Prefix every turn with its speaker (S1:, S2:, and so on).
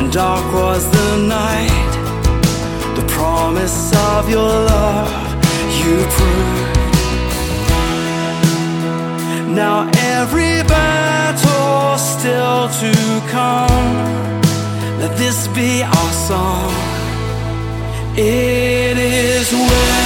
S1: Dark was the night, the promise of your love you proved. Now every battle still to come, let this be our song. It is well.